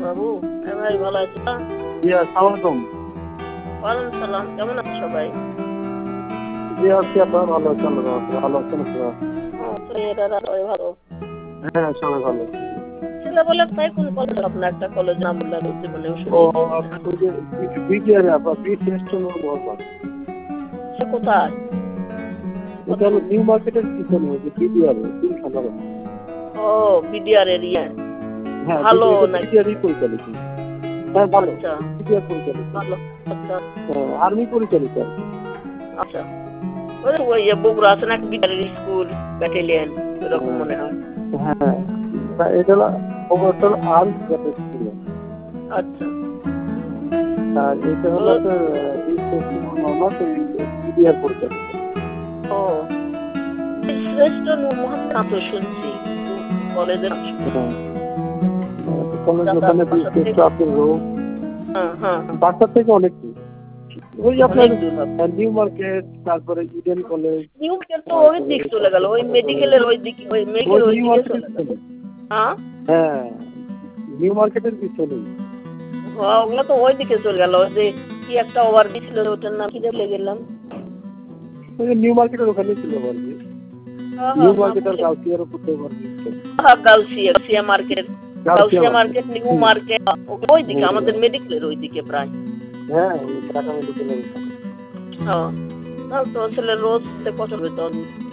বাবু। ভাই ভালো আছো? জি আসসালামু আলাইকুম। ওয়ালাইকুম সালাম। কেমন আছো সবাই? জি আছি, আপনারা ভালো আছেন? ভালো আছেন আপনারা? এরা সবাই ভালো। হ্যাঁ সবাই ভালো। ছেলে বলে তাই কোন কলেজ আপনার একটা কলেজ নাম বললেন জীবনে ও ওই যে বিটিআর আপনার বিটিএস মোহাম্মদ। সে কোথায়? এটা হলো নিউ মার্কেটের পিছনে যে বিটিআর তিনখানা। ও বিডিআর এরিয়া। হ্যাঁ ভালো নাকি? বিটিআরই পরিচালিত। হ্যাঁ ভালো। আচ্ছা বিটিআর পরিচালিত। ভালো। আচ্ছা আর্মি পরিচালিত আর কি। আচ্ছা ওই বগুড়া আছে না বিডিআর স্কুল ব্যাটালিয়ন এরকম মনে হয়। হ্যাঁ এটা হলো ওভারঅল আর্ম ছিল। আচ্ছা আর এটা হলো আপনার বিটিএস মোহাম্মদ বিটিআর পরিচালিত। ও শ্রেষ্ঠ নূর মোহাম্মদ নাম তো শুনছি কলেজের নাম শুনছি। কলেজ ওখানে বিটিএস আপনার হ্যাঁ বাচ্চা থেকে অনেক ওই আপনার অনেক দূর হবে। নিউ মার্কেট, তারপরে ইডেন কলেজ। নিউ মার্কেট তো ওই দিক চলে গেল, ওই মেডিকেলের ওই দিকে, ওই মেডিকেল ওই দিকে চলে গেল। হ্যাঁ নিউ মার্কেটের পিছনে। ওগুলো তো ওই দিকে চলে গেল, ওই যে কি একটা ওভার ছিল ওটার নাম কি ভুলে গেলাম। ওই নিউ মার্কেটের ওখানে ছিল আর কি। নিউ মার্কেট আর গাউসিয়ার উপর তো over Gausia market, Gausia market, New Market ওই দিকে আমাদের মেডিকেলের ওই দিকে প্রায়। হ্যাঁ ঢাকা মেডিকেলের ওখানে। হ্যাঁ তো ছেলে রোজ কত বেতন?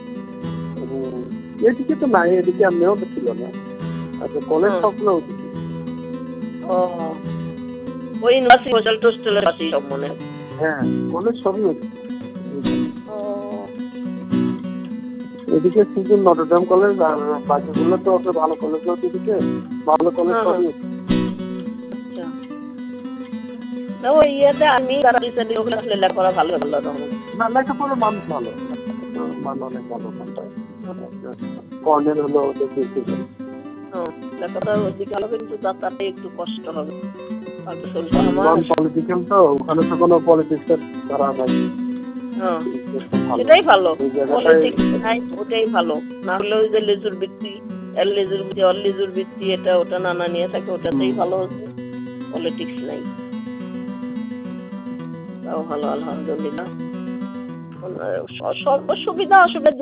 এদিকে তো নাই, এদিকে আমিও তো ছিল না। আচ্ছা কলেজ সবগুলো ওদিকে। ও ওই ইউনিভার্সিটি হোস্টেল টোস্টেলের পাশেই সব মনে হয়। হ্যাঁ কলেজ সবই ওদিকে। এদিকে শুধু নটরডেম কলেজ আর বাকিগুলো তো ওকে ভালো কলেজ ওদিকে, ভালো কলেজ সবই। না ওই ইয়েতে আমি তারা রিসেন্টলি ওগুলো আসলে লেখাপড়া ভালো হলো তখন। না লেখাপড়ার মান ভালো, মান অনেক ভালো। কর্নেল হলো ওদের বেশি। লেখাপড়া ওইদিকে ভালো কিন্তু যাত্রাতে একটু কষ্ট হবে। নন পলিটিক্যাল তো ওখানে তো কোনো পলিটিক্সের ধারা নাই। এটাই ভালো, পলিটিক্স নাই ওটাই ভালো। না হলে ওই যে লেজুর বৃত্তি, এর লেজুর বৃত্তি, অর লেজুর বৃত্তি, এটা ওটা নানা নিয়ে থাকে, ওটাতেই ভালো হচ্ছে। পলিটিক্স নাই, তাও ভালো আলহামদুলিল্লাহ। সব সুবিধা অসুবিধা